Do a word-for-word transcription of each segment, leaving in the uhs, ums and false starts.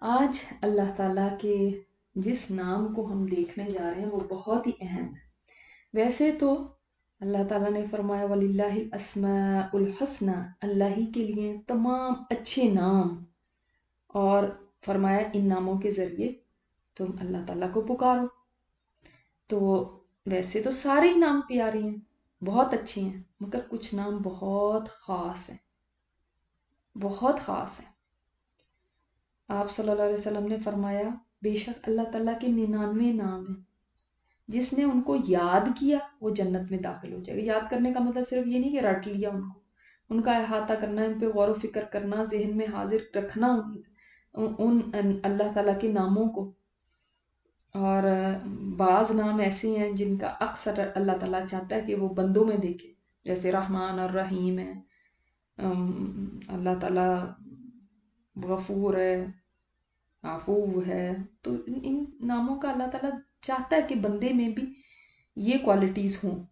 آج اللہ تعالیٰ کے جس نام کو ہم دیکھنے جا رہے ہیں وہ بہت ہی اہم ہے۔ ویسے تو اللہ تعالیٰ نے فرمایا وَلِلَّهِ الْأَسْمَاءُ الْحُسْنَى، اللہ ہی کے لیے تمام اچھے نام، اور فرمایا ان ناموں کے ذریعے تم اللہ تعالیٰ کو پکارو۔ تو ویسے تو سارے ہی نام پیارے ہیں، بہت اچھے ہیں، مگر کچھ نام بہت خاص ہیں، بہت خاص ہیں۔ آپ صلی اللہ علیہ وسلم نے فرمایا بے شک اللہ تعالیٰ کے ننانوے نام ہیں، جس نے ان کو یاد کیا وہ جنت میں داخل ہو جائے گا۔ یاد کرنے کا مطلب صرف یہ نہیں کہ رٹ لیا ان کو، ان کا احاطہ کرنا، ان پہ غور و فکر کرنا، ذہن میں حاضر رکھنا ان ان اللہ تعالیٰ کے ناموں کو۔ اور بعض نام ایسے ہیں جن کا اکثر اللہ تعالیٰ چاہتا ہے کہ وہ بندوں میں دیکھے، جیسے رحمان اور رحیم ہے، اللہ تعالیٰ غفور ہے، عفو ہے۔ تو ان ناموں کا اللہ تعالیٰ چاہتا ہے کہ بندے میں بھی یہ کوالٹیز ہوں۔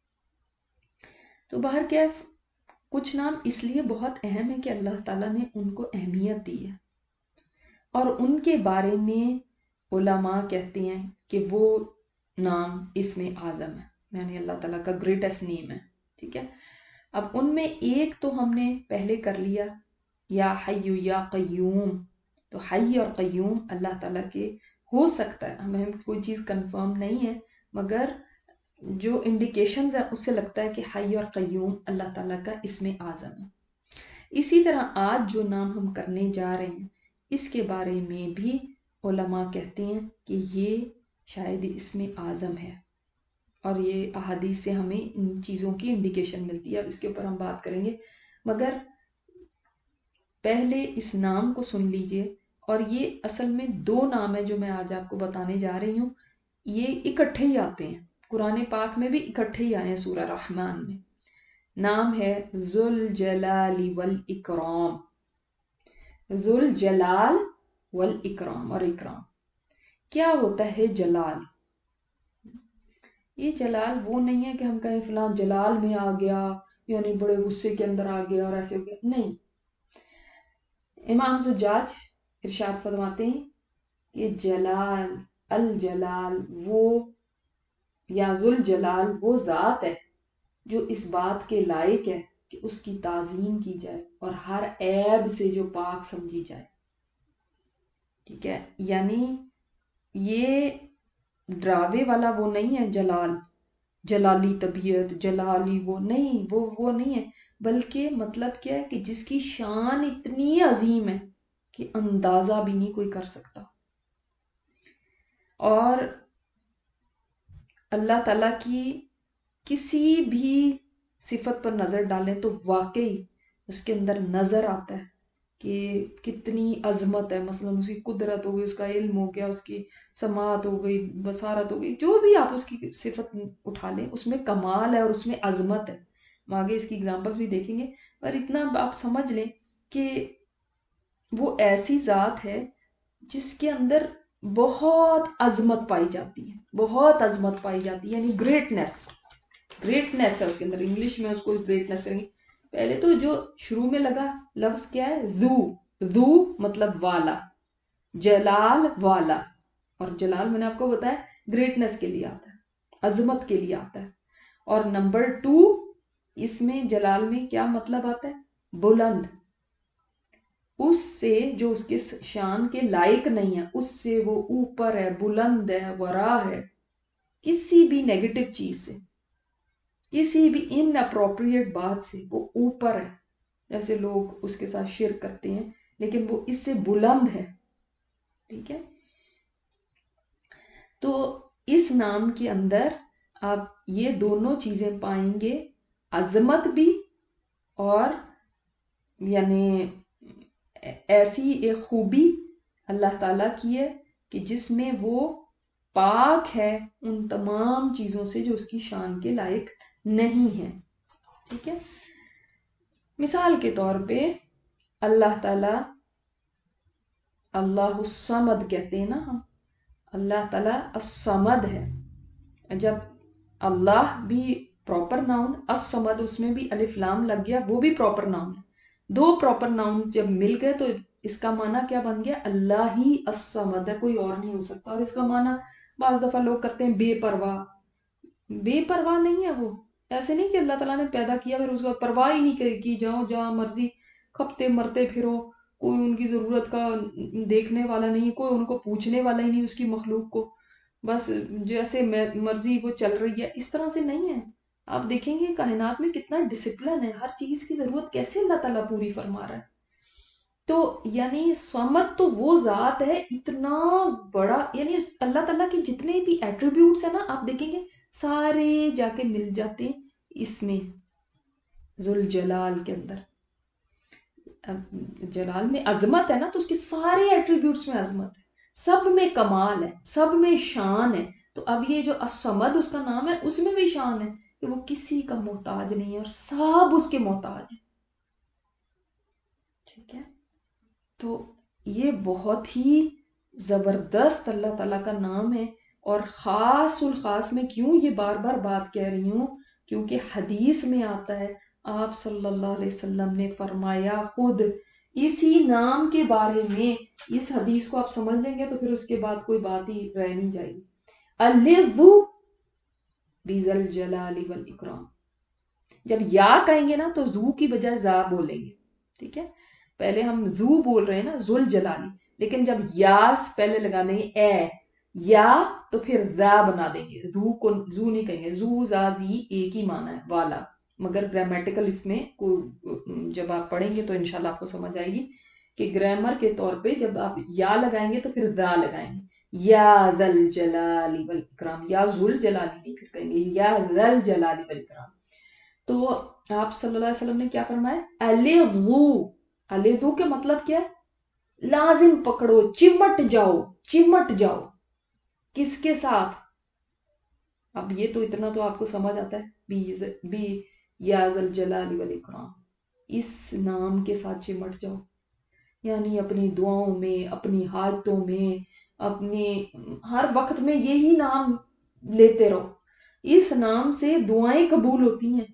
تو باہر کیا ہے، کچھ نام اس لیے بہت اہم ہے کہ اللہ تعالیٰ نے ان کو اہمیت دی ہے، اور ان کے بارے میں علماء کہتے ہیں کہ وہ نام اسم اعظم ہے، یعنی اللہ تعالیٰ کا گریٹسٹ نیم ہے۔ ٹھیک ہے، اب ان میں ایک تو ہم نے پہلے کر لیا، یا حی یا قیوم۔ تو حی اور قیوم اللہ تعالیٰ کے ہو سکتا ہے، ہمیں کوئی چیز کنفرم نہیں ہے، مگر جو انڈیکیشنز ہیں اس سے لگتا ہے کہ حی اور قیوم اللہ تعالیٰ کا اسم اعظم ہے۔ اسی طرح آج جو نام ہم کرنے جا رہے ہیں اس کے بارے میں بھی علماء کہتے ہیں کہ یہ شاید اسم اعظم ہے، اور یہ احادیث سے ہمیں ان چیزوں کی انڈیکیشن ملتی ہے۔ اب اس کے اوپر ہم بات کریں گے، مگر پہلے اس نام کو سن لیجئے۔ اور یہ اصل میں دو نام ہیں جو میں آج آپ کو بتانے جا رہی ہوں، یہ اکٹھے ہی آتے ہیں، قرآن پاک میں بھی اکٹھے ہی آئے ہیں۔ سورہ رحمان میں نام ہے ذوالجلال والاکرام، ذوالجلال والاکرام۔ اور اکرام کیا ہوتا ہے؟ جلال، یہ جلال وہ نہیں ہے کہ ہم کہیں فلاں جلال میں آ گیا، یعنی بڑے غصے کے اندر آ گیا اور ایسے ہو گیا، نہیں۔ امام زجاج ارشاد فرماتے ہیں کہ جلال، الجلال وہ، یا ذوالجلال وہ ذات ہے جو اس بات کے لائق ہے کہ اس کی تعظیم کی جائے اور ہر عیب سے جو پاک سمجھی جائے۔ ٹھیک ہے، یعنی یہ ڈراوے والا وہ نہیں ہے جلال، جلالی طبیعت، جلالی وہ نہیں، وہ وہ نہیں ہے، بلکہ مطلب کیا ہے کہ جس کی شان اتنی عظیم ہے کہ اندازہ بھی نہیں کوئی کر سکتا۔ اور اللہ تعالیٰ کی کسی بھی صفت پر نظر ڈالیں تو واقعی اس کے اندر نظر آتا ہے کہ کتنی عظمت ہے۔ مثلا اس کی قدرت ہو گئی، اس کا علم ہو گیا، اس کی سماعت ہو گئی، بصارت ہو گئی، جو بھی آپ اس کی صفت اٹھا لیں اس میں کمال ہے اور اس میں عظمت ہے۔ ہم آگے اس کی اگزامپل بھی دیکھیں گے، پر اتنا آپ سمجھ لیں کہ وہ ایسی ذات ہے جس کے اندر بہت عظمت پائی جاتی ہے، بہت عظمت پائی جاتی ہے، یعنی گریٹنس، گریٹنس ہے اس کے اندر۔ انگلش میں اس کو گریٹنس کریں گے۔ پہلے تو جو شروع میں لگا لفظ کیا ہے؟ ذو، ذو مطلب والا، جلال والا، اور جلال میں نے آپ کو بتایا گریٹنس کے لیے آتا ہے، عظمت کے لیے آتا ہے۔ اور نمبر ٹو، اس میں جلال میں کیا مطلب آتا ہے؟ بلند، اس سے جو اس کے شان کے لائق نہیں ہے، اس سے وہ اوپر ہے، بلند ہے، ورا ہے، کسی بھی نیگیٹو چیز سے، کسی بھی ان اپروپریٹ بات سے وہ اوپر ہے۔ جیسے لوگ اس کے ساتھ شرک کرتے ہیں، لیکن وہ اس سے بلند ہے۔ ٹھیک ہے، تو اس نام کے اندر آپ یہ دونوں چیزیں پائیں گے، عظمت بھی، اور یعنی ایسی ایک خوبی اللہ تعالیٰ کی ہے کہ جس میں وہ پاک ہے ان تمام چیزوں سے جو اس کی شان کے لائق نہیں ہے۔ ٹھیک ہے، مثال کے طور پہ اللہ تعالیٰ اللہ الصمد کہتے ہیں نا ہم، اللہ تعالیٰ الصمد ہے۔ جب اللہ بھی پراپر ناؤن، الصمد اس میں بھی الف لام لگ گیا، وہ بھی پراپر ناؤن ہے۔ دو پراپر ناؤن جب مل گئے تو اس کا معنی کیا بن گیا؟ اللہ ہی الصمد ہے، کوئی اور نہیں ہو سکتا. اور اس کا معنی بعض دفعہ لوگ کرتے ہیں بے پرواہ. بے پرواہ نہیں ہے وہ. ایسے نہیں کہ اللہ تعالیٰ نے پیدا کیا پھر اس کو پرواہ ہی نہیں کی، جاؤ جہاں مرضی کھپتے مرتے پھرو، کوئی ان کی ضرورت کا دیکھنے والا نہیں، کوئی ان کو پوچھنے والا ہی نہیں اس کی مخلوق کو، بس جیسے مرضی وہ چل رہی ہے. اس طرح سے نہیں ہے. آپ دیکھیں گے کائنات میں کتنا ڈسپلن ہے، ہر چیز کی ضرورت کیسے اللہ تعالیٰ پوری فرما رہا ہے. تو یعنی صمد تو وہ ذات ہے اتنا بڑا، یعنی اللہ تعالیٰ کے جتنے بھی ایٹریبیوٹس ہیں نا آپ دیکھیں گے سارے جا کے مل جاتے ہیں اس میں ذوالجلال کے اندر. جلال میں عظمت ہے نا، تو اس کے سارے ایٹریبیوٹس میں عظمت ہے، سب میں کمال ہے، سب میں شان ہے. تو اب یہ جو الصمد اس کا نام ہے اس میں بھی شان ہے کہ وہ کسی کا محتاج نہیں ہے اور سب اس کے محتاج ہیں. ٹھیک ہے، تو یہ بہت ہی زبردست اللہ تعالیٰ کا نام ہے. اور خاص الخاص میں کیوں یہ بار بار بات کہہ رہی ہوں، کیونکہ حدیث میں آتا ہے آپ صلی اللہ علیہ وسلم نے فرمایا خود اسی نام کے بارے میں. اس حدیث کو آپ سمجھ لیں گے تو پھر اس کے بعد کوئی بات ہی رہ نہیں جائے گی. الذو بذل جلال والاکرام. جب یا کہیں گے نا تو ذو کی بجائے ذا بولیں گے. ٹھیک ہے، پہلے ہم ذو بول رہے ہیں نا ذل جلالی، لیکن جب یاس پہلے لگا دیں گے اے یا تو پھر ذا بنا دیں گے. ذو کو ذو نہیں کہیں گے، ذو ذا زی ایک ہی معنی ہے والا. مگر گرامیٹیکل اس میں جب آپ پڑھیں گے تو انشاءاللہ آپ کو سمجھ آئے گی کہ گرامر کے طور پہ جب آپ یا لگائیں گے تو پھر ذا لگائیں گے. یا ذل جلال والاکرام، یا ذل جلالی نہیں پھر کہیں گے یا ذل جلال والاکرام. تو آپ صلی اللہ علیہ وسلم نے کیا فرمایا؟ الذو. الذو کے مطلب کیا ہے؟ لازم پکڑو، چمٹ جاؤ، چمٹ جاؤ. کس کے ساتھ؟ اب یہ تو اتنا تو آپ کو سمجھ آتا ہے، بی یا ذل جلال والاکرام، اس نام کے ساتھ چمٹ جاؤ. یعنی اپنی دعاؤں میں، اپنی حاجتوں میں، اپنے ہر وقت میں یہی نام لیتے رہو. اس نام سے دعائیں قبول ہوتی ہیں،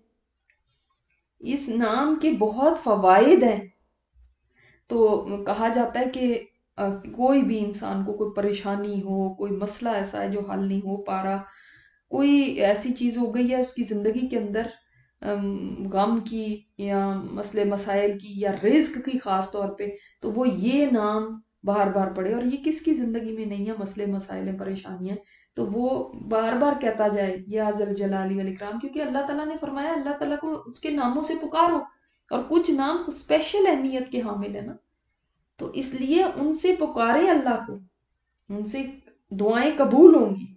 اس نام کے بہت فوائد ہیں. تو کہا جاتا ہے کہ کوئی بھی انسان کو کوئی پریشانی ہو، کوئی مسئلہ ایسا ہے جو حل نہیں ہو پا رہا، کوئی ایسی چیز ہو گئی ہے اس کی زندگی کے اندر غم کی یا مسئلے مسائل کی یا رزق کی خاص طور پہ، تو وہ یہ نام بار بار پڑھے. اور یہ کس کی زندگی میں نہیں ہے مسئلے مسائل پریشانیاں، تو وہ بار بار کہتا جائے یا ذل جلال والاکرام، کیونکہ اللہ تعالیٰ نے فرمایا اللہ تعالیٰ کو اس کے ناموں سے پکارو. اور کچھ نام اسپیشل اہمیت کے حامل ہیں نا، تو اس لیے ان سے پکارے اللہ کو، ان سے دعائیں قبول ہوں گی.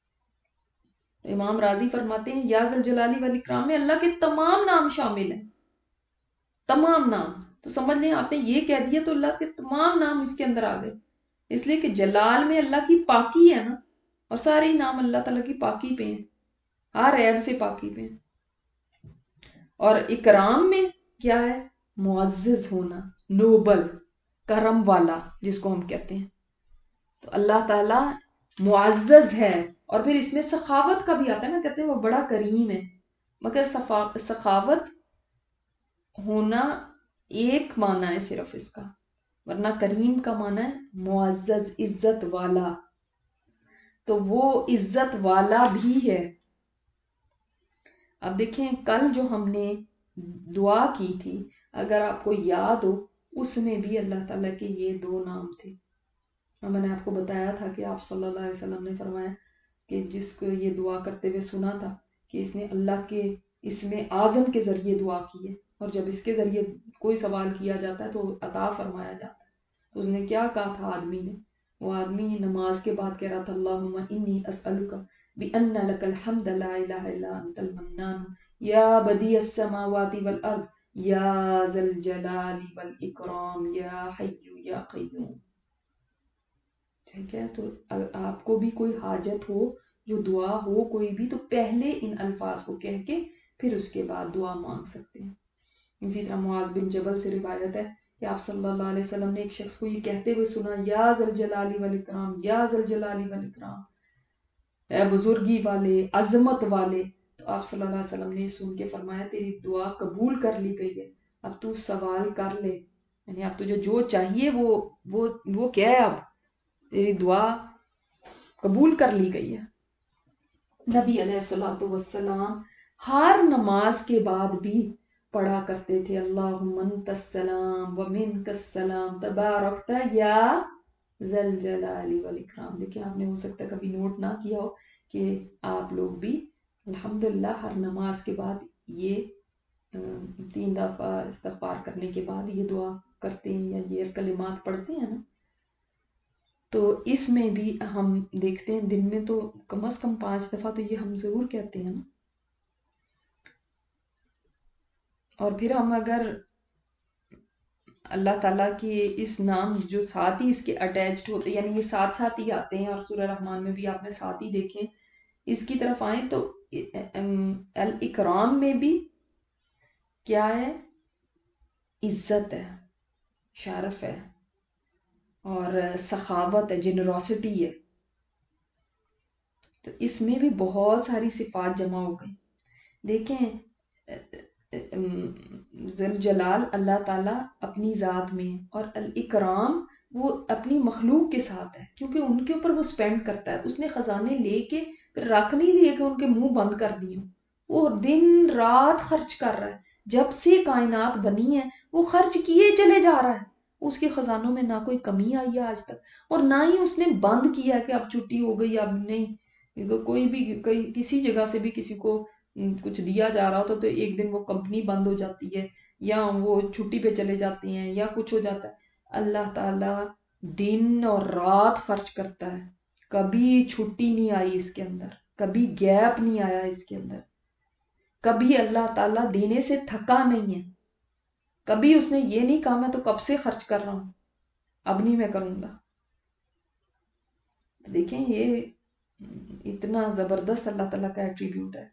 امام راضی فرماتے ہیں یا ذل جلالی والاکرام میں اللہ کے تمام نام شامل ہیں، تمام نام. تو سمجھ لیں آپ نے یہ کہہ دیا تو اللہ کے تمام نام اس کے اندر آ گئے، اس لیے کہ جلال میں اللہ کی پاکی ہے نا، اور سارے نام اللہ تعالیٰ کی پاکی پہ ہیں، ہر عیب سے پاکی پہ ہیں. اور اکرام میں کیا ہے؟ معزز ہونا، نوبل، کرم والا جس کو ہم کہتے ہیں. تو اللہ تعالیٰ معزز ہے. اور پھر اس میں سخاوت کا بھی آتا ہے نا، کہتے ہیں وہ بڑا کریم ہے. مگر سخاوت ہونا ایک معنی ہے صرف اس کا، ورنہ کریم کا معنی ہے معزز، عزت والا. تو وہ عزت والا بھی ہے. اب دیکھیں کل جو ہم نے دعا کی تھی، اگر آپ کو یاد ہو اس میں بھی اللہ تعالیٰ کے یہ دو نام تھے. میں نے آپ کو بتایا تھا کہ آپ صلی اللہ علیہ وسلم نے فرمایا کہ جس کو یہ دعا کرتے ہوئے سنا تھا کہ اس نے اللہ کے اسم اعظم کے ذریعے دعا کی ہے، اور جب اس کے ذریعے کوئی سوال کیا جاتا ہے تو عطا فرمایا جاتا ہے. تو اس نے کیا کہا تھا آدمی نے؟ وہ آدمی نماز کے بعد کہہ رہا تھا اللہم انی اسألک بأن لک الحمد لا الہ الا انت المنان یا بدیع السماوات والارض یا ذا الجلال والاکرام یا حی یا قیوم. ٹھیک ہے، تو آپ کو بھی کوئی حاجت ہو، جو دعا ہو کوئی بھی، تو پہلے ان الفاظ کو کہہ کے پھر اس کے بعد دعا مانگ سکتے ہیں. اسی طرح معاذ بن جبل سے روایت ہے کہ آپ صلی اللہ علیہ وسلم نے ایک شخص کو یہ کہتے ہوئے سنا یا ذل جلال والاکرام، یا ذل جلال والاکرام، اے بزرگی والے، عظمت والے. تو آپ صلی اللہ علیہ وسلم نے سن کے فرمایا تیری دعا قبول کر لی گئی ہے، اب تو سوال کر لے یعنی اب تجھے جو چاہیے وہ وہ وہ کیا ہے، اب تیری دعا قبول کر لی گئی ہے۔ نبی علیہ الصلوۃ والسلام ہر نماز کے بعد بھی پڑھا کرتے تھے اللہم انت السلام ومنک السلام تبارکت یا ذل جلال والاکرام۔ دیکھیں آپ نے ہو سکتا ہے کبھی نوٹ نہ کیا ہو کہ آپ لوگ بھی الحمدللہ ہر نماز کے بعد یہ تین دفعہ استغفار کرنے کے بعد یہ دعا کرتے ہیں یا یہ کلمات پڑھتے ہیں نا۔ تو اس میں بھی ہم دیکھتے ہیں دن میں تو کم از کم پانچ دفعہ تو یہ ہم ضرور کہتے ہیں نا۔ اور پھر ہم اگر اللہ تعالیٰ کی اس نام جو ساتھ ہی اس کے اٹیچڈ ہوتے یعنی یہ ساتھ ساتھ ہی آتے ہیں، اور سورہ رحمان میں بھی آپ نے ساتھ ہی دیکھیں، اس کی طرف آئیں تو الاکرام میں بھی کیا ہے؟ عزت ہے، شرف ہے، اور سخاوت ہے، جنروسٹی ہے۔ تو اس میں بھی بہت ساری صفات جمع ہو گئی۔ دیکھیں ذل جلال اللہ تعالیٰ اپنی ذات میں ہے، اور الاکرام وہ اپنی مخلوق کے ساتھ ہے، کیونکہ ان کے اوپر وہ سپینڈ کرتا ہے۔ اس نے خزانے لے کے پھر رکھ نہیں لیے کہ ان کے منہ بند کر دیے، وہ دن رات خرچ کر رہا ہے۔ جب سے کائنات بنی ہے وہ خرچ کیے چلے جا رہا ہے، اس کے خزانوں میں نہ کوئی کمی آئی ہے آج تک، اور نہ ہی اس نے بند کیا کہ اب چھٹی ہو گئی اب نہیں۔ کوئی بھی کئی کسی جگہ سے بھی کسی کو کچھ دیا جا رہا ہوتا تو ایک دن وہ کمپنی بند ہو جاتی ہے، یا وہ چھٹی پہ چلے جاتے ہیں، یا کچھ ہو جاتا ہے۔ اللہ تعالیٰ دن اور رات خرچ کرتا ہے، کبھی چھٹی نہیں آئی اس کے اندر، کبھی گیپ نہیں آیا اس کے اندر، کبھی اللہ تعالیٰ دینے سے تھکا نہیں ہے، کبھی اس نے یہ نہیں کہا میں تو کب سے خرچ کر رہا ہوں اب نہیں میں کروں گا۔ دیکھیں یہ اتنا زبردست اللہ تعالیٰ کا ایٹریبیوٹ ہے۔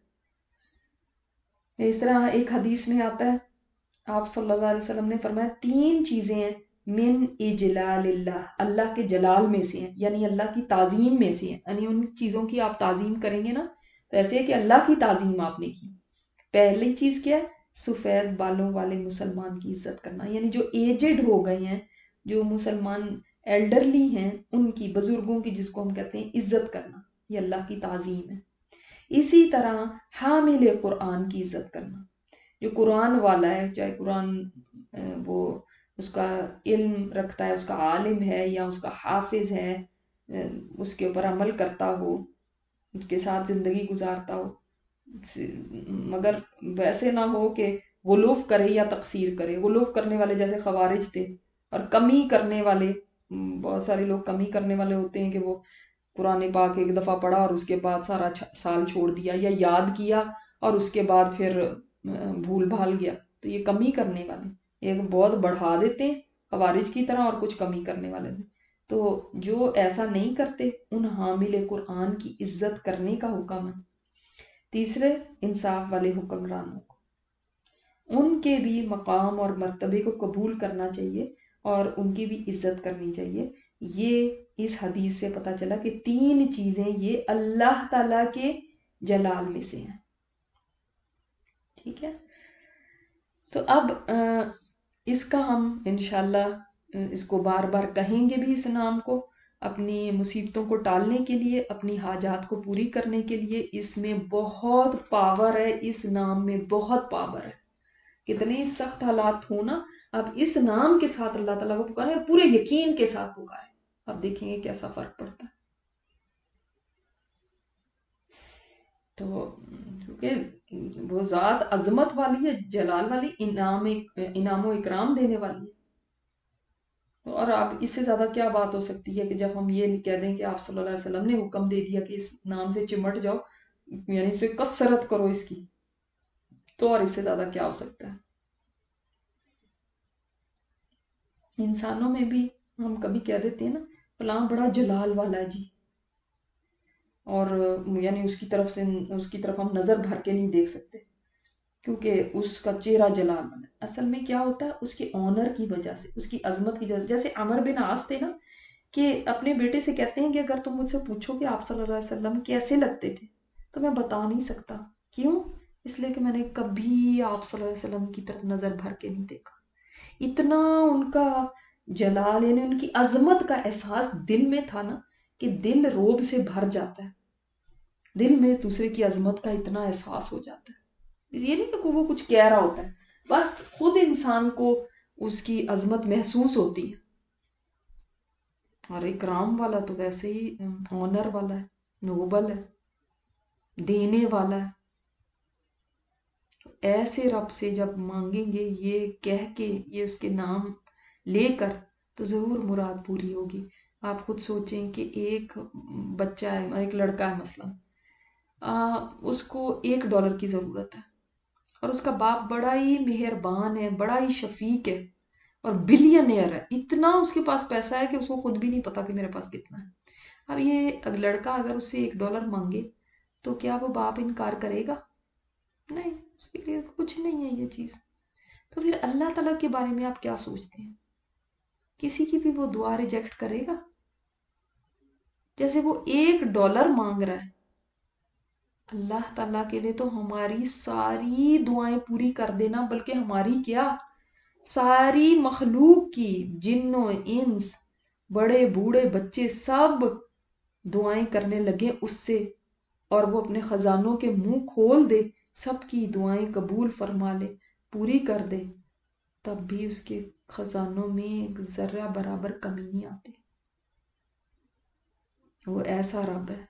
اس طرح ایک حدیث میں آتا ہے، آپ صلی اللہ علیہ وسلم نے فرمایا تین چیزیں ہیں من اجلال اللہ، اللہ کے جلال میں سے ہیں، یعنی اللہ کی تعظیم میں سے ہیں، یعنی ان چیزوں کی آپ تعظیم کریں گے نا تو ایسے ہے کہ اللہ کی تعظیم آپ نے کی۔ پہلی چیز کیا ہے؟ سفید بالوں والے مسلمان کی عزت کرنا، یعنی جو ایجڈ ہو گئے ہیں، جو مسلمان ایلڈرلی ہیں، ان کی، بزرگوں کی جس کو ہم کہتے ہیں، عزت کرنا، یہ اللہ کی تعظیم ہے۔ اسی طرح حامل قرآن کی عزت کرنا، جو قرآن والا ہے، چاہے قرآن وہ اس کا علم رکھتا ہے، اس کا عالم ہے، یا اس کا حافظ ہے، اس کے اوپر عمل کرتا ہو، اس کے ساتھ زندگی گزارتا ہو، مگر ویسے نہ ہو کہ غلوف کرے یا تقصیر کرے۔ غلوف کرنے والے جیسے خوارج تھے، اور کمی کرنے والے، بہت سارے لوگ کمی کرنے والے ہوتے ہیں کہ وہ قرآن پاک ایک دفعہ پڑھا اور اس کے بعد سارا سال چھوڑ دیا، یا یاد کیا اور اس کے بعد پھر بھول بھال گیا، تو یہ کمی کرنے والے ایک بہت بڑھا دیتے ہیں خوارج کی طرح، اور کچھ کمی کرنے والے تھے۔ تو جو ایسا نہیں کرتے ان حامل قرآن کی عزت کرنے کا حکم ہے۔ تیسرے انصاف والے حکمرانوں کو، ان کے بھی مقام اور مرتبے کو قبول کرنا چاہیے اور ان کی بھی عزت کرنی چاہیے۔ یہ اس حدیث سے پتہ چلا کہ تین چیزیں یہ اللہ تعالی کے جلال میں سے ہیں۔ ٹھیک ہے، تو اب اس کا ہم انشاءاللہ اس کو بار بار کہیں گے بھی، اس نام کو اپنی مصیبتوں کو ٹالنے کے لیے، اپنی حاجات کو پوری کرنے کے لیے۔ اس میں بہت پاور ہے، اس نام میں بہت پاور ہے۔ کتنے سخت حالات ہو نا، اب اس نام کے ساتھ اللہ تعالیٰ کو پکارے اور پورے یقین کے ساتھ پکارے، اب دیکھیں گے کیسا فرق پڑتا ہے۔ تو کیونکہ وہ ذات عظمت والی ہے، جلال والی، انعام انعام و اکرام دینے والی ہے۔ اور اب اس سے زیادہ کیا بات ہو سکتی ہے کہ جب ہم یہ کہہ دیں کہ آپ صلی اللہ علیہ وسلم نے حکم دے دیا کہ اس نام سے چمٹ جاؤ، یعنی اس سے کثرت کرو اس کی، تو اور اس سے زیادہ کیا ہو سکتا ہے۔ انسانوں میں بھی ہم کبھی کہہ دیتے ہیں نا فلاں بڑا جلال والا ہے جی، اور یعنی اس کی طرف سے اس کی طرف ہم نظر بھر کے نہیں دیکھ سکتے کیونکہ اس کا چہرہ جلال والا ہے۔ اصل میں کیا ہوتا ہے، اس کے آنر کی وجہ سے، اس کی عظمت کی وجہ سے۔ جیسے عمر بن عاص تھے نا، کہ اپنے بیٹے سے کہتے ہیں کہ اگر تم مجھ سے پوچھو کہ آپ صلی اللہ علیہ وسلم کیسے لگتے تھے تو میں بتا نہیں سکتا۔ کیوں؟ اس لیے کہ میں نے کبھی آپ صلی اللہ علیہ وسلم کی طرف نظر بھر کے نہیں دیکھا۔ اتنا ان کا جلال یعنی ان کی عظمت کا احساس دل میں تھا نا کہ دل روب سے بھر جاتا ہے، دل میں دوسرے کی عظمت کا اتنا احساس ہو جاتا ہے. یہ نہیں کہ وہ کچھ کہہ رہا ہوتا ہے، بس خود انسان کو اس کی عظمت محسوس ہوتی ہے. اور اکرام والا تو ویسے ہی آنر والا ہے، نوبل ہے، دینے والا ہے. ایسے رب سے جب مانگیں گے یہ کہہ کے، یہ اس کے نام لے کر، تو ضرور مراد پوری ہوگی. آپ خود سوچیں کہ ایک بچہ ہے، ایک لڑکا ہے مثلا، اس کو ایک ڈالر کی ضرورت ہے اور اس کا باپ بڑا ہی مہربان ہے، بڑا ہی شفیق ہے اور بلینئر ہے، اتنا اس کے پاس پیسہ ہے کہ اس کو خود بھی نہیں پتا کہ میرے پاس کتنا ہے. اب یہ لڑکا اگر اس سے ایک ڈالر مانگے تو کیا وہ باپ انکار کرے گا؟ نہیں، اس کے لیے کچھ نہیں ہے یہ چیز. تو پھر اللہ تعالیٰ کے بارے میں آپ کیا سوچتے ہیں؟ کسی کی بھی وہ دعا ریجیکٹ کرے گا؟ جیسے وہ ایک ڈالر مانگ رہا ہے، اللہ تعالیٰ کے لیے تو ہماری ساری دعائیں پوری کر دینا، بلکہ ہماری کیا ساری مخلوق کی، جنوں انس، بڑے بوڑھے بچے، سب دعائیں کرنے لگے اس سے، اور وہ اپنے خزانوں کے منہ کھول دے، سب کی دعائیں قبول فرما لے، پوری کر دے، تب بھی اس کے خزانوں میں ایک ذرہ برابر کمی نہیں آتی. وہ ایسا رب ہے.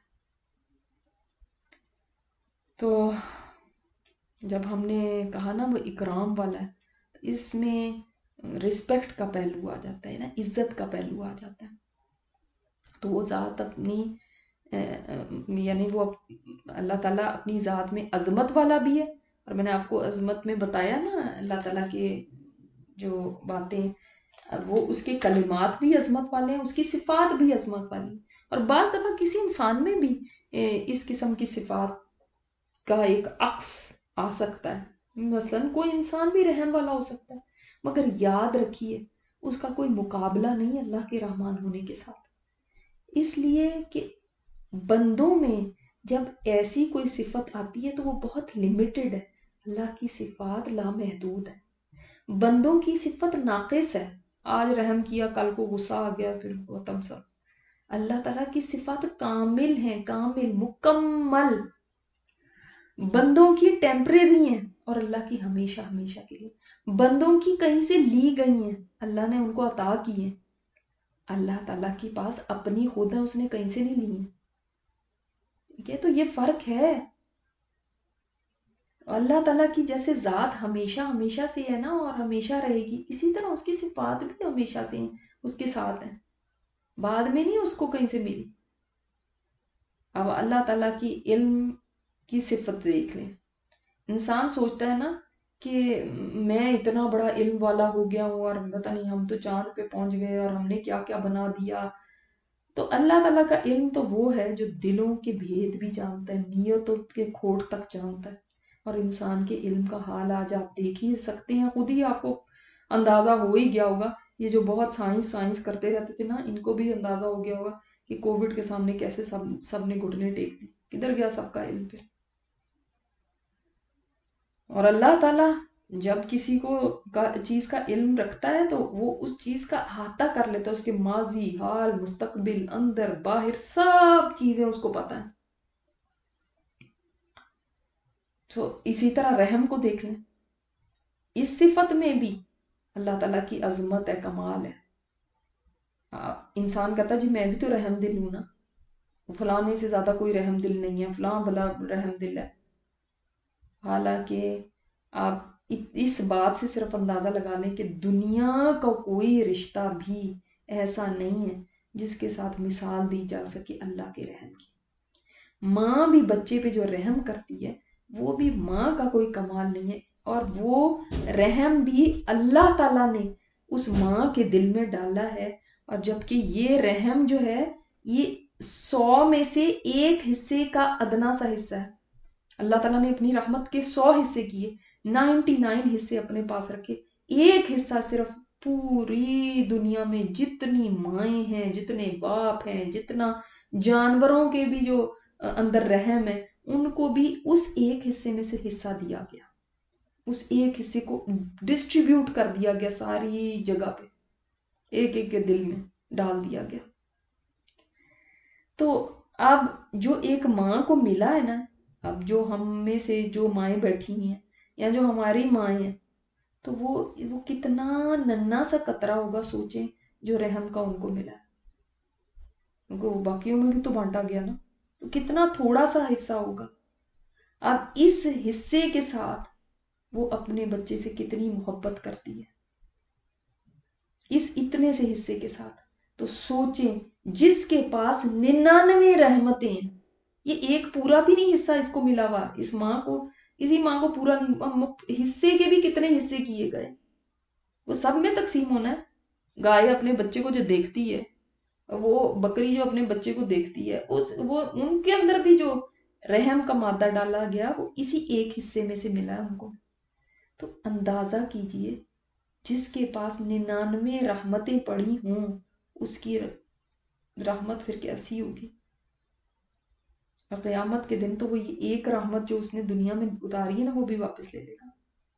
تو جب ہم نے کہا نا وہ اکرام والا ہے، تو اس میں رسپیکٹ کا پہلو آ جاتا ہے نا، عزت کا پہلو آ جاتا ہے. تو وہ ذات اپنی یعنی وہ اللہ تعالیٰ اپنی ذات میں عظمت والا بھی ہے، اور میں نے آپ کو عظمت میں بتایا نا اللہ تعالیٰ کے جو باتیں، وہ اس کے کلمات بھی عظمت والے ہیں، اس کی صفات بھی عظمت والی ہیں. اور بعض دفعہ کسی انسان میں بھی اس قسم کی صفات کا ایک عکس آ سکتا ہے. مثلا کوئی انسان بھی رحم والا ہو سکتا ہے، مگر یاد رکھیے اس کا کوئی مقابلہ نہیں اللہ کے رحمان ہونے کے ساتھ. اس لیے کہ بندوں میں جب ایسی کوئی صفت آتی ہے تو وہ بہت لمیٹڈ ہے، اللہ کی صفات لامحدود ہے. بندوں کی صفت ناقص ہے، آج رحم کیا کل کو غصہ آ گیا پھر وہ تب سب. اللہ تعالیٰ کی صفات کامل ہیں، کامل، مکمل. بندوں کی ٹیمپریری ہیں اور اللہ کی ہمیشہ ہمیشہ کے لیے. بندوں کی کہیں سے لی گئی ہیں، اللہ نے ان کو عطا کی ہیں. اللہ تعالیٰ کے پاس اپنی خود ہے، اس نے کہیں سے نہیں لی ہیں. ٹھیک ہے، تو یہ فرق ہے. اللہ تعالیٰ کی جیسے ذات ہمیشہ ہمیشہ سے ہے نا اور ہمیشہ رہے گی، اسی طرح اس کی صفات بھی ہمیشہ سے ہیں، اس کے ساتھ ہیں، بعد میں نہیں اس کو کہیں سے ملی. اب اللہ تعالیٰ کی علم کی صفت دیکھ لیں. انسان سوچتا ہے نا کہ میں اتنا بڑا علم والا ہو گیا ہوں اور پتہ نہیں ہم تو چاند پہ پہنچ گئے اور ہم نے کیا کیا بنا دیا. تو اللہ تعالیٰ کا علم تو وہ ہے جو دلوں کے بھید بھی جانتا ہے، نیتوں کے کھوٹ تک جانتا ہے. اور انسان کے علم کا حال آج آپ دیکھ ہی سکتے ہیں، خود ہی آپ کو اندازہ ہو ہی گیا ہوگا. یہ جو بہت سائنس سائنس کرتے رہتے تھے نا، ان کو بھی اندازہ ہو گیا ہوگا کہ کووڈ کے سامنے کیسے سب سب نے گھٹنے ٹیک دی، کدھر گیا سب کا علم پھر. اور اللہ تعالیٰ جب کسی کو کا چیز کا علم رکھتا ہے تو وہ اس چیز کا احاطہ کر لیتا ہے، اس کے ماضی، حال، مستقبل، اندر باہر سب چیزیں اس کو پتہ ہیں. تو اسی طرح رحم کو دیکھ لیں، اس صفت میں بھی اللہ تعالیٰ کی عظمت ہے، کمال ہے. انسان کہتا ہے جی میں بھی تو رحم دل ہوں نا، فلانے سے زیادہ کوئی رحم دل نہیں ہے، فلاں بلا رحم دل ہے. حالانکہ آپ اس بات سے صرف اندازہ لگا لیں کہ دنیا کا کوئی رشتہ بھی ایسا نہیں ہے جس کے ساتھ مثال دی جا سکے اللہ کے رحم کی. ماں بھی بچے پہ جو رحم کرتی ہے وہ بھی ماں کا کوئی کمال نہیں ہے، اور وہ رحم بھی اللہ تعالیٰ نے اس ماں کے دل میں ڈالا ہے. اور جبکہ یہ رحم جو ہے یہ سو میں سے ایک حصے کا ادنا سا حصہ ہے. اللہ تعالیٰ نے اپنی رحمت کے سو حصے کیے، نائنٹی نائن حصے اپنے پاس رکھے، ایک حصہ صرف پوری دنیا میں جتنی مائیں ہیں، جتنے باپ ہیں، جتنا جانوروں کے بھی جو اندر رحم ہے، ان کو بھی اس ایک حصے میں سے حصہ دیا گیا. اس ایک حصے کو ڈسٹریبیوٹ کر دیا گیا ساری جگہ پہ، ایک ایک کے دل میں ڈال دیا گیا. تو اب جو ایک ماں کو ملا ہے نا، اب جو ہم میں سے جو مائیں بیٹھی ہیں یا جو ہماری مائیں ہیں، تو وہ وہ کتنا ننا سا قطرہ ہوگا، سوچیں، جو رحم کا ان کو ملا ہے. کیونکہ وہ باقیوں میں بھی تو بانٹا گیا نا، تو کتنا تھوڑا سا حصہ ہوگا. اب اس حصے کے ساتھ وہ اپنے بچے سے کتنی محبت کرتی ہے، اس اتنے سے حصے کے ساتھ. تو سوچیں، جس کے پاس ننانوے رحمتیں ہیں، یہ ایک پورا بھی نہیں حصہ اس کو ملا ہوا، اس ماں کو، کسی ماں کو پورا نہیں، حصے کے بھی کتنے حصے کیے گئے، وہ سب میں تقسیم ہونا ہے. گائے اپنے بچے کو جو دیکھتی ہے، وہ بکری جو اپنے بچے کو دیکھتی ہے، اس وہ ان کے اندر بھی جو رحم کا مادہ ڈالا گیا وہ اسی ایک حصے میں سے ملا ہے ان کو. تو اندازہ کیجئے، جس کے پاس ننانوے رحمتیں پڑی ہوں، اس کی رحمت پھر کیسی ہوگی. اور قیامت کے دن تو وہ یہ ایک رحمت جو اس نے دنیا میں اتاری ہے نا، وہ بھی واپس لے لے گا.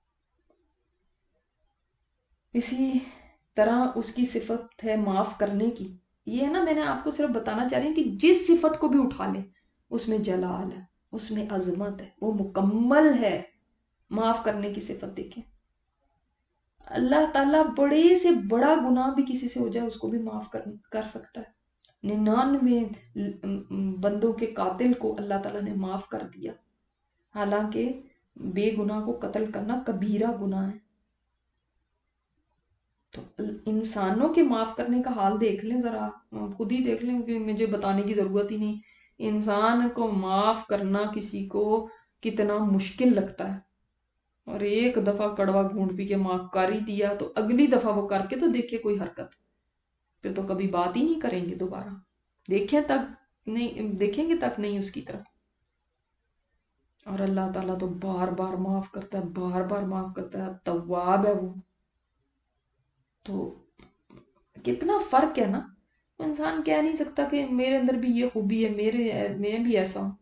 اسی طرح اس کی صفت ہے معاف کرنے کی. یہ ہے نا، میں نے آپ کو صرف بتانا چاہ رہی ہوں کہ جس صفت کو بھی اٹھا لیں، اس میں جلال ہے، اس میں عظمت ہے، وہ مکمل ہے. معاف کرنے کی صفت دیکھیں، اللہ تعالیٰ بڑے سے بڑا گناہ بھی کسی سے ہو جائے اس کو بھی معاف کر کر سکتا ہے. ننانوے بندوں کے قاتل کو اللہ تعالیٰ نے معاف کر دیا، حالانکہ بے گناہ کو قتل کرنا کبیرہ گناہ ہے. تو انسانوں کے معاف کرنے کا حال دیکھ لیں ذرا، خود ہی دیکھ لیں، کہ مجھے بتانے کی ضرورت ہی نہیں. انسان کو معاف کرنا کسی کو کتنا مشکل لگتا ہے، اور ایک دفعہ کڑوا گھونٹ پی کے معاف کر ہی دیا تو اگلی دفعہ وہ کر کے تو دیکھے کوئی حرکت، پھر تو کبھی بات ہی نہیں کریں گے دوبارہ، دیکھیں تک نہیں، دیکھیں گے تک نہیں اس کی طرف. اور اللہ تعالیٰ تو بار بار معاف کرتا ہے، بار بار معاف کرتا ہے، تواب ہے وہ. تو کتنا فرق ہے نا. انسان کہہ نہیں سکتا کہ میرے اندر بھی یہ خوبی ہے، میرے میں بھی ایسا ہوں.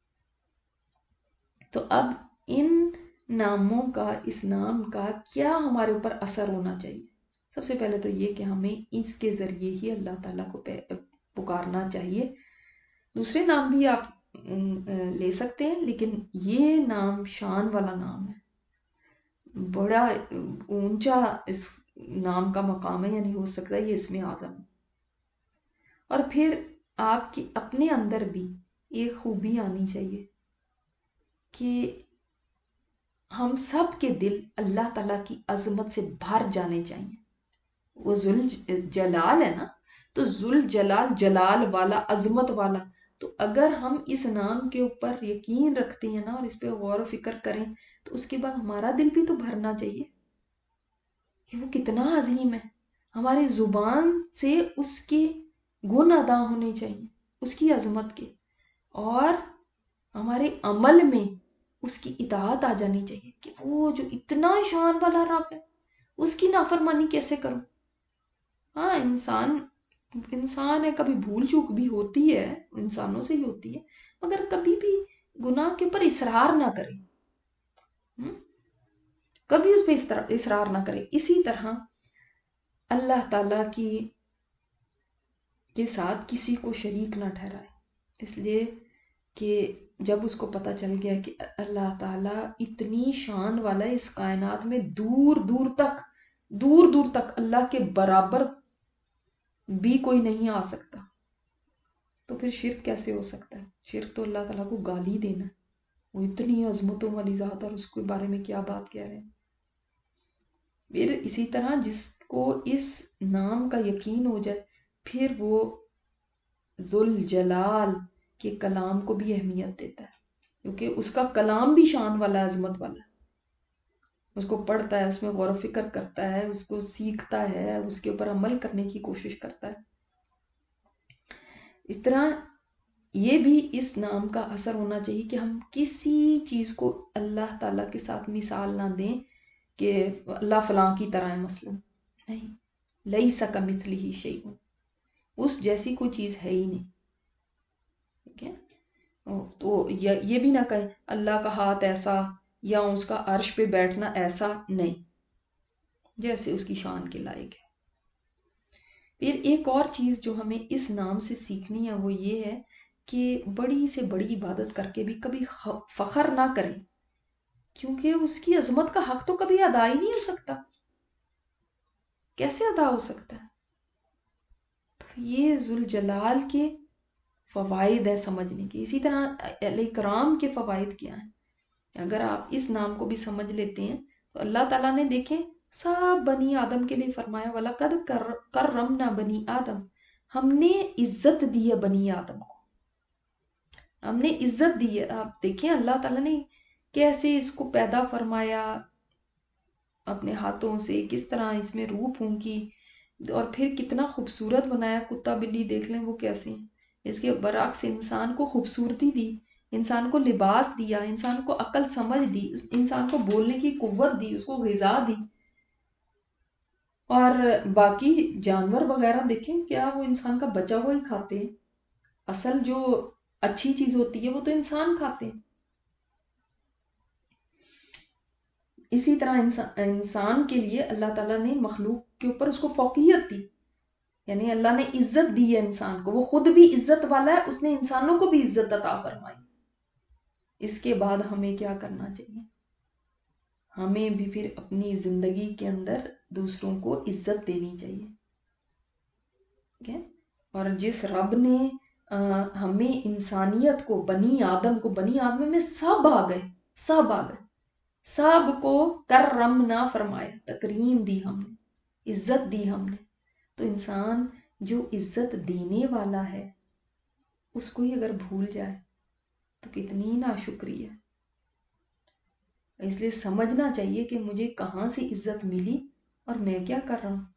تو اب ان ناموں کا، اس نام کا کیا ہمارے اوپر اثر ہونا چاہیے؟ سب سے پہلے تو یہ کہ ہمیں اس کے ذریعے ہی اللہ تعالیٰ کو پکارنا چاہیے. دوسرے نام بھی آپ لے سکتے ہیں، لیکن یہ نام شان والا نام ہے، بڑا اونچا اس نام کا مقام ہے، یعنی ہو سکتا ہے یہ اسم اعظم. اور پھر آپ کی اپنے اندر بھی ایک خوبی آنی چاہیے کہ ہم سب کے دل اللہ تعالیٰ کی عظمت سے بھر جانے چاہیے. وہ ذل جلال ہے نا، تو ذل جلال، جلال والا، عظمت والا. تو اگر ہم اس نام کے اوپر یقین رکھتے ہیں نا، اور اس پہ غور و فکر کریں، تو اس کے بعد ہمارا دل بھی تو بھرنا چاہیے کہ وہ کتنا عظیم ہے. ہماری زبان سے اس کے گن ادا ہونے چاہیے، اس کی عظمت کے، اور ہمارے عمل میں اس کی اطاعت آ جانی چاہیے کہ وہ جو اتنا شان والا رب ہے، اس کی نافرمانی کیسے کروں. ہاں، انسان انسان ہے، کبھی بھول چوک بھی ہوتی ہے، انسانوں سے ہی ہوتی ہے، مگر کبھی بھی گناہ کے اوپر اصرار نہ کرے، کبھی اس پہ اصرار نہ کرے. اسی طرح اللہ تعالیٰ کی کے ساتھ کسی کو شریک نہ ٹھہرائے، اس لیے کہ جب اس کو پتہ چل گیا کہ اللہ تعالیٰ اتنی شان والا ہے، اس کائنات میں دور دور تک دور دور تک اللہ کے برابر بھی کوئی نہیں آ سکتا، تو پھر شرک کیسے ہو سکتا ہے؟ شرک تو اللہ تعالیٰ کو گالی دینا ہے. وہ اتنی عظمتوں والی ذات، اور اس کے بارے میں کیا بات کہہ رہے ہیں. پھر اسی طرح جس کو اس نام کا یقین ہو جائے، پھر وہ ذل جلال کے کلام کو بھی اہمیت دیتا ہے، کیونکہ اس کا کلام بھی شان والا، عظمت والا ہے. اس کو پڑھتا ہے، اس میں غور و فکر کرتا ہے، اس کو سیکھتا ہے، اس کے اوپر عمل کرنے کی کوشش کرتا ہے. اس طرح یہ بھی اس نام کا اثر ہونا چاہیے کہ ہم کسی چیز کو اللہ تعالیٰ کے ساتھ مثال نہ دیں کہ اللہ فلاں کی طرح ہے، مثلا نہیں، لیس کمثلہ شیء، اس جیسی کوئی چیز ہے ہی نہیں. ٹھیک ہے، تو یہ بھی نہ کہیں اللہ کا ہاتھ ایسا، یا اس کا عرش پہ بیٹھنا ایسا نہیں جیسے اس کی شان کے لائق ہے۔ پھر ایک اور چیز جو ہمیں اس نام سے سیکھنی ہے وہ یہ ہے کہ بڑی سے بڑی عبادت کر کے بھی کبھی فخر نہ کریں، کیونکہ اس کی عظمت کا حق تو کبھی ادا ہی نہیں ہو سکتا۔ کیسے ادا ہو سکتا ہے؟ تو یہ ذوالجلال کے فوائد ہے سمجھنے کے۔ اسی طرح علیہ کرام کے فوائد کیا ہیں؟ اگر آپ اس نام کو بھی سمجھ لیتے ہیں تو اللہ تعالیٰ نے دیکھیں سب بنی آدم کے لیے فرمایا وَلَقَدْ كَرَّمْنَا بَنِي آدم، ہم نے عزت دی ہے بنی آدم کو، ہم نے عزت دی ہے۔ آپ دیکھیں اللہ تعالیٰ نے کیسے اس کو پیدا فرمایا اپنے ہاتھوں سے، کس طرح اس میں روح پھونکی اور پھر کتنا خوبصورت بنایا۔ کتا بلی دیکھ لیں وہ کیسے ہیں، اس کے برعکس انسان کو خوبصورتی دی، انسان کو لباس دیا، انسان کو عقل سمجھ دی، انسان کو بولنے کی قوت دی، اس کو غذا دی۔ اور باقی جانور وغیرہ دیکھیں کیا وہ انسان کا بچا ہوا ہی کھاتے ہیں، اصل جو اچھی چیز ہوتی ہے وہ تو انسان کھاتے ہیں۔ اسی طرح انسان کے لیے اللہ تعالیٰ نے مخلوق کے اوپر اس کو فوقیت دی، یعنی اللہ نے عزت دی ہے انسان کو، وہ خود بھی عزت والا ہے، اس نے انسانوں کو بھی عزت عطا فرمائی۔ اس کے بعد ہمیں کیا کرنا چاہیے؟ ہمیں بھی پھر اپنی زندگی کے اندر دوسروں کو عزت دینی چاہیے، ٹھیک ہے؟ اور جس رب نے ہمیں انسانیت کو، بنی آدم کو، بنی آدم میں سب آ گئے، سب آ گئے، سب کو کرمنا فرمایا، تکریم دی ہم نے، عزت دی ہم نے، تو انسان جو عزت دینے والا ہے اس کو ہی اگر بھول جائے تو کتنی ناشکری ہے۔ اس لیے سمجھنا چاہیے کہ مجھے کہاں سے عزت ملی اور میں کیا کر رہا ہوں۔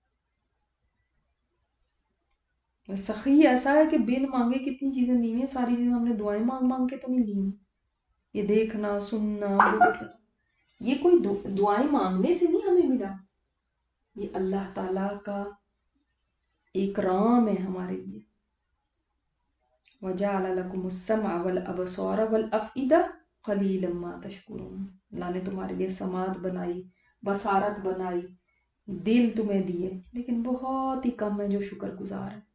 سخی ایسا ہے کہ بن مانگے کتنی چیزیں دی ہیں، ساری چیزیں ہم نے دعائیں مانگ مانگ کے تو نہیں دی ہیں۔ یہ دیکھنا، سننا، یہ کوئی دعائیں مانگنے سے نہیں ہمیں ملا، یہ اللہ تعالی کا اکرام ہے ہمارے لیے۔ وَجَعَلَ لَكُمُ السَّمْعَ وَالْأَبْصَارَ وَالْأَفْئِدَةَ قَلِيلًا مَا تَشْكُرُونَ۔ اللہ نے تمہارے لیے سماعت بنائی، بصارت بنائی، دل تمہیں دیے، لیکن بہت ہی کم ہے جو شکر گزار ہے۔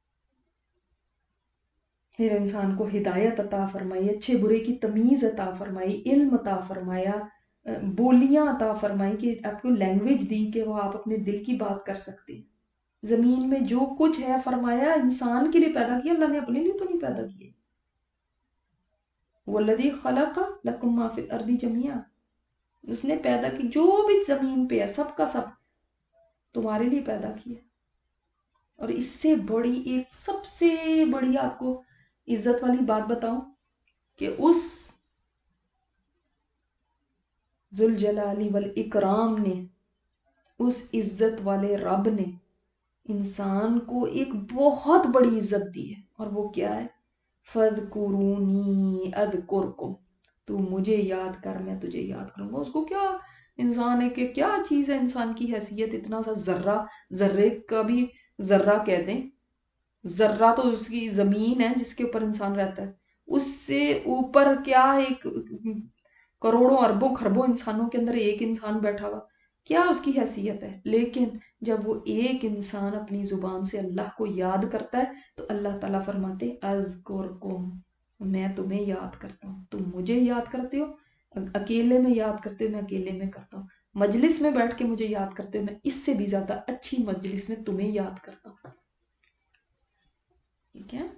پھر انسان کو ہدایت عطا فرمائی، اچھے برے کی تمیز عطا فرمائی، علم عطا فرمایا، بولیاں عطا فرمائی، کہ آپ کو لینگویج دی کہ وہ آپ اپنے دل کی بات کر سکتے ہیں۔ زمین میں جو کچھ ہے فرمایا انسان کے لیے پیدا کیا، اللہ نے اپنے لیے تو نہیں پیدا کیے۔ وَالَّذِي خَلَقَ لَكُم مَّا فِي الْأَرْضِ جَمِيعًا، اس نے پیدا کی جو بھی زمین پہ ہے سب کا سب تمہارے لیے پیدا کیا۔ اور اس سے بڑی ایک سب سے بڑی آپ کو عزت والی بات بتاؤں کہ اس ذوالجلال والاکرام نے، اس عزت والے رب نے انسان کو ایک بہت بڑی عزت دی ہے، اور وہ کیا ہے؟ فَاذْكُرُونِي أَذْكُرْكُمْ، تو مجھے یاد کر میں تجھے یاد کروں گا۔ اس کو کیا انسان ہے کہ کیا چیز ہے انسان کی حیثیت، اتنا سا ذرہ، ذرے کا بھی ذرہ کہہ دیں، ذرہ تو اس کی زمین ہے جس کے اوپر انسان رہتا ہے، اس سے اوپر کیا ایک کروڑوں اربوں خربوں انسانوں کے اندر ایک انسان بیٹھا ہوا، کیا اس کی حیثیت ہے؟ لیکن جب وہ ایک انسان اپنی زبان سے اللہ کو یاد کرتا ہے تو اللہ تعالیٰ فرماتے اذکرکم، میں تمہیں یاد کرتا ہوں، تم مجھے یاد کرتے ہو، اکیلے میں یاد کرتے ہو، میں اکیلے میں کرتا ہوں، مجلس میں بیٹھ کے مجھے یاد کرتے ہو، میں اس سے بھی زیادہ اچھی مجلس میں تمہیں یاد کرتا ہوں۔ ٹھیک ہے؟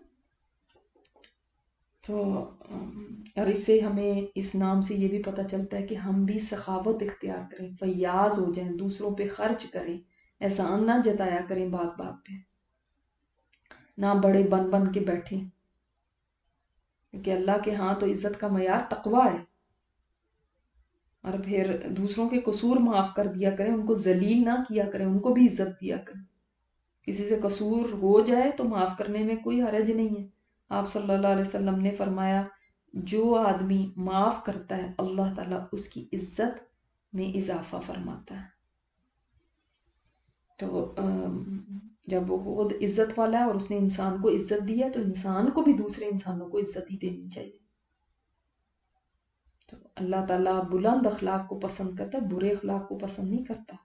تو اور اس سے ہمیں اس نام سے یہ بھی پتہ چلتا ہے کہ ہم بھی سخاوت اختیار کریں، فیاض ہو جائیں، دوسروں پہ خرچ کریں، احسان نہ جتایا کریں بات بات پہ، نہ بڑے بن بن کے بیٹھیں، کیونکہ اللہ کے ہاں تو عزت کا معیار تقوی ہے۔ اور پھر دوسروں کے قصور معاف کر دیا کریں، ان کو ذلیل نہ کیا کریں، ان کو بھی عزت دیا کریں۔ کسی سے قصور ہو جائے تو معاف کرنے میں کوئی حرج نہیں ہے۔ آپ صلی اللہ علیہ وسلم نے فرمایا جو آدمی معاف کرتا ہے اللہ تعالیٰ اس کی عزت میں اضافہ فرماتا ہے۔ تو جب وہ خود عزت والا ہے اور اس نے انسان کو عزت دی ہے تو انسان کو بھی دوسرے انسانوں کو عزت ہی دینی چاہیے۔ تو اللہ تعالیٰ بلند اخلاق کو پسند کرتا ہے، برے اخلاق کو پسند نہیں کرتا.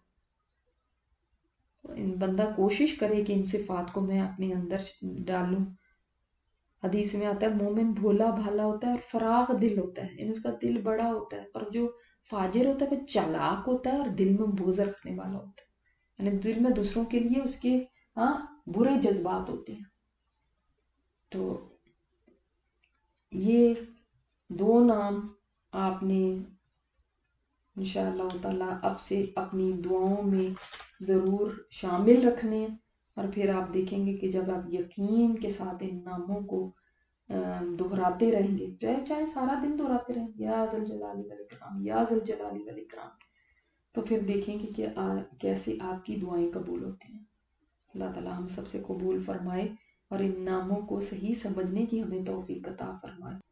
ان بندہ کوشش کرے کہ ان صفات کو میں اپنے اندر ڈالوں. حدیث میں آتا ہے مومن بھولا بھالا ہوتا ہے اور فراغ دل ہوتا ہے، یعنی اس کا دل بڑا ہوتا ہے، اور جو فاجر ہوتا ہے وہ چالاک ہوتا ہے اور دل میں بغض رکھنے والا ہوتا ہے، یعنی دل میں دوسروں کے لیے اس کے ہاں برے جذبات ہوتے ہیں. تو یہ دو نام آپ نے انشاءاللہ تعالیٰ اب سے اپنی دعاؤں میں ضرور شامل رکھنے ہیں. اور پھر آپ دیکھیں گے کہ جب آپ یقین کے ساتھ ان ناموں کو دہراتے رہیں گے، چاہے چاہے سارا دن دہراتے رہیں گے، یا ذل جلال والاکرام یا ذل جلال والاکرام، تو پھر دیکھیں گے کہ کیسے آپ کی دعائیں قبول ہوتی ہیں. اللہ تعالیٰ ہم سب سے قبول فرمائے اور ان ناموں کو صحیح سمجھنے کی ہمیں توفیق عطا فرمائے.